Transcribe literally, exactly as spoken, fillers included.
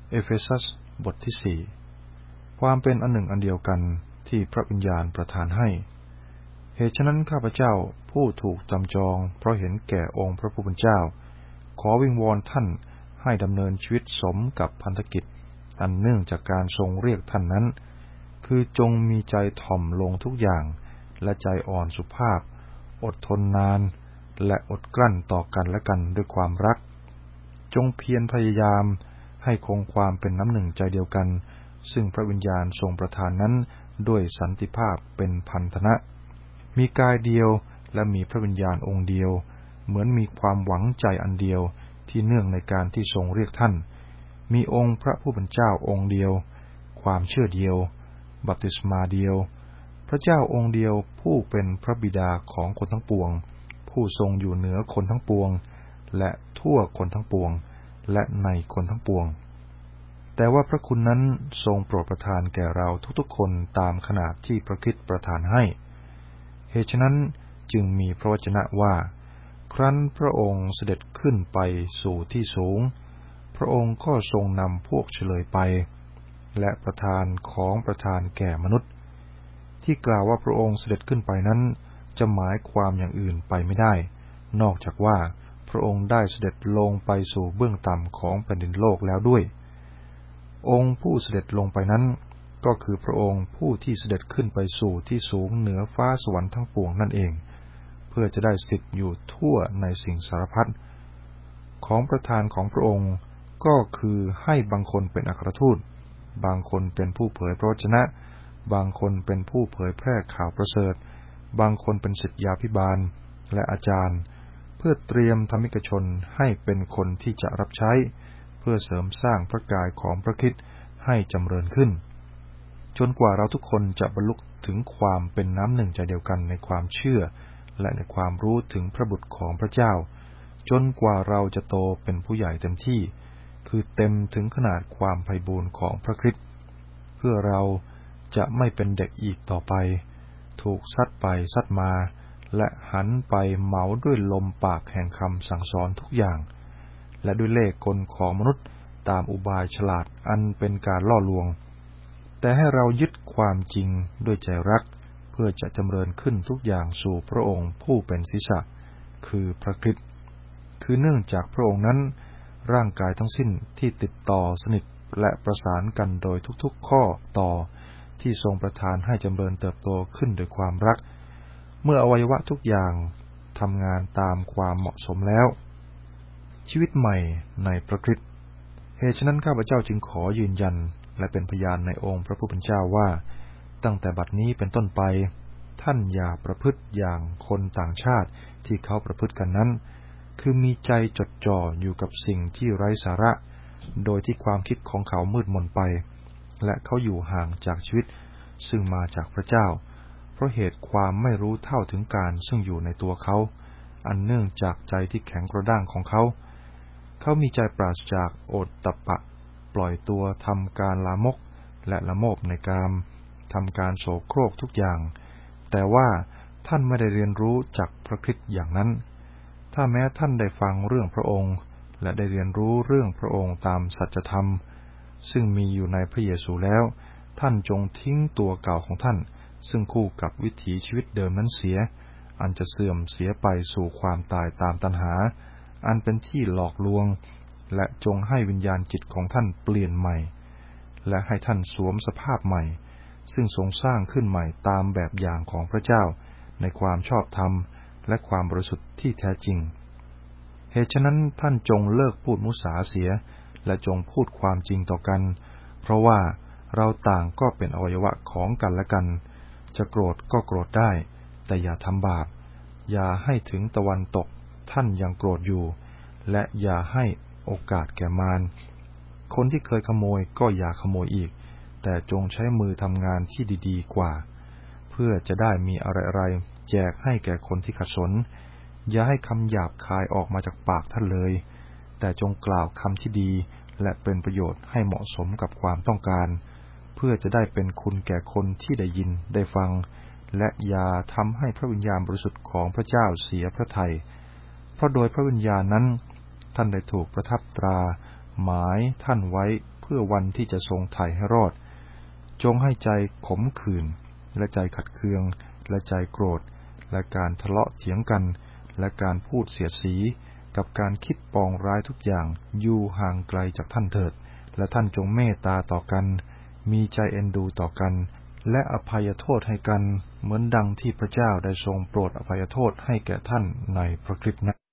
เอเฟซัสบทที่สี่ความเป็นอันหนึ่งอันเดียวกันที่พระวิญญาณประทานให้เหตุฉะนั้นข้าพเจ้าผู้ถูกจำจองเพราะเห็นแก่องค์พระผู้เป็นเจ้าขอวิงวอนท่านให้ดำเนินชีวิตสมกับพันธกิจอันเนื่องจากการทรงเรียกท่านนั้นคือจงมีใจถ่อมลงทุกอย่างและใจอ่อนสุภาพอดทนนานและอดกลั้นต่อกันและกันด้วยความรักจงเพียรพยายามให้คงความเป็นน้ำหนึ่งใจเดียวกันซึ่งพระวิญญาณทรงประทานนั้นด้วยสันติภาพเป็นพันธนะมีกายเดียวและมีพระวิญญาณองค์เดียวเหมือนมีความหวังใจอันเดียวที่เนื่องในการที่ทรงเรียกท่านมีองค์พระผู้เป็นเจ้าองค์เดียวความเชื่อเดียวบัพติศมาเดียวพระเจ้าองค์เดียวผู้เป็นพระบิดาของคนทั้งปวงผู้ทรงอยู่เหนือคนทั้งปวงและทั่วคนทั้งปวงและในคนทั้งปวงแต่ว่าพระคุณนั้นทรงโปรดประทานแก่เราทุกๆคนตามขนาดที่พระคริสต์ประทานให้เหตุฉะนั้นจึงมีพระวจนะว่าครั้นพระองค์เสด็จขึ้นไปสู่ที่สูงพระองค์ก็ทรงนำพวกเฉลยไปและประทานของประทานแก่มนุษย์ที่กล่าวว่าพระองค์เสด็จขึ้นไปนั้นจะหมายความอย่างอื่นไปไม่ได้นอกจากว่าพระองค์ได้เสด็จลงไปสู่เบื้องต่ำของแผ่นดินโลกแล้วด้วยองค์ผู้เสด็จลงไปนั้นก็คือพระองค์ผู้ที่เสด็จขึ้นไปสู่ที่สูงเหนือฟ้าสวรรค์ทั้งปวงนั่นเองเพื่อจะได้สถิตอยู่ทั่วในสิ่งสารพัดของประทานของพระองค์ก็คือให้บางคนเป็นอัครทูตบางคนเป็นผู้เผยพระวจนะบางคนเป็นผู้เผยแพร่ข่าวประเสริฐบางคนเป็นศิษยาภิบาลและอาจารย์เพื่อเตรียมธรรมิกชนให้เป็นคนที่จะรับใช้เพื่อเสริมสร้างพระกายของพระคริสต์ให้จำเริญขึ้นจนกว่าเราทุกคนจะบรรลุถึงความเป็นน้ำหนึ่งใจเดียวกันในความเชื่อและในความรู้ถึงพระบุตรของพระเจ้าจนกว่าเราจะโตเป็นผู้ใหญ่เต็มที่คือเต็มถึงขนาดความไพบูลย์ของพระคริสต์เพื่อเราจะไม่เป็นเด็กอีกต่อไปถูกซัดไปซัดมาและหันไปเหมาด้วยลมปากแห่งคำสั่งสอนทุกอย่างและด้วยเล่ห์กลของมนุษย์ตามอุบายฉลาดอันเป็นการล่อลวงแต่ให้เรายึดความจริงด้วยใจรักเพื่อจะจำเริญขึ้นทุกอย่างสู่พระองค์ผู้เป็นศีรษะคือพระคริสต์คือเนื่องจากพระองค์นั้นร่างกายทั้งสิ้นที่ติดต่อสนิทและประสานกันโดยทุกๆข้อต่อที่ทรงประทานให้จำเริญเติบโตขึ้นโดยความรักเมื่ออวัยวะทุกอย่างทำงานตามความเหมาะสมแล้วชีวิตใหม่ในพระคริสต์เหตุฉะนั้นข้าพเจ้าจึงขอยืนยันและเป็นพยานในองค์พระผู้เป็นเจ้าว่าตั้งแต่บัดนี้เป็นต้นไปท่านอย่าประพฤติอย่างคนต่างชาติที่เขาประพฤติกันนั้นคือมีใจจดจ่ออยู่กับสิ่งที่ไร้สาระโดยที่ความคิดของเขามืดมนไปและเขาอยู่ห่างจากชีวิตซึ่งมาจากพระเจ้าเพราะเหตุความไม่รู้เท่าถึงการซึ่งอยู่ในตัวเขาอันเนื่องจากใจที่แข็งกระด้างของเขาเขามีใจปราศจากโอตตัปปะปล่อยตัวทำการลามกและละโมบในกามทำการโสโครกทุกอย่างแต่ว่าท่านไม่ได้เรียนรู้จากพระคริสต์อย่างนั้นถ้าแม้ท่านได้ฟังเรื่องพระองค์และได้เรียนรู้เรื่องพระองค์ตามสัจธรรมซึ่งมีอยู่ในพระเยซูแล้วท่านจงทิ้งตัวเก่าของท่านซึ่งคู่กับวิถีชีวิตเดิมนั้นเสียอันจะเสื่อมเสียไปสู่ความตายตามตัณหาอันเป็นที่หลอกลวงและจงให้วิญญาณจิตของท่านเปลี่ยนใหม่และให้ท่านสวมสภาพใหม่ซึ่งทรงสร้างขึ้นใหม่ตามแบบอย่างของพระเจ้าในความชอบธรรมและความบริสุทธิ์ที่แท้จริงเหตุฉะนั้นท่านจงเลิกพูดมุสาเสียและจงพูดความจริงต่อกันเพราะว่าเราต่างก็เป็นอวัยวะของกันและกันจะโกรธก็โกรธได้แต่อย่าทำบาปอย่าให้ถึงตะวันตกท่านยังโกรธอยู่และอย่าให้โอกาสแก่มารคนที่เคยขโมยก็อย่าขโมยอีกแต่จงใช้มือทำงานที่ดีๆกว่าเพื่อจะได้มีอะไรๆแจกให้แก่คนที่ขัดสนอย่าให้คำหยาบคายออกมาจากปากท่านเลยแต่จงกล่าวคำที่ดีและเป็นประโยชน์ให้เหมาะสมกับความต้องการเพื่อจะได้เป็นคุณแก่คนที่ได้ยินได้ฟังและอย่าทำให้พระวิญญาณบริสุทธิ์ของพระเจ้าเสียพระทัยเพราะโดยพระวิญญาณนั้นท่านได้ถูกประทับตราหมายท่านไว้เพื่อวันที่จะทรงไถ่ให้รอดจงให้ใจขมขื่นและใจขัดเคืองและใจโกรธและการทะเลาะเถียงกันและการพูดเสียดสีกับการคิดปองร้ายทุกอย่างอยู่ห่างไกลจากท่านเถิดและท่านจงเมตตาต่อกันมีใจเอ็นดูต่อกันและอภัยโทษให้กันเหมือนดังที่พระเจ้าได้ทรงโปรดอภัยโทษให้แก่ท่านในพระคริสต์นั้น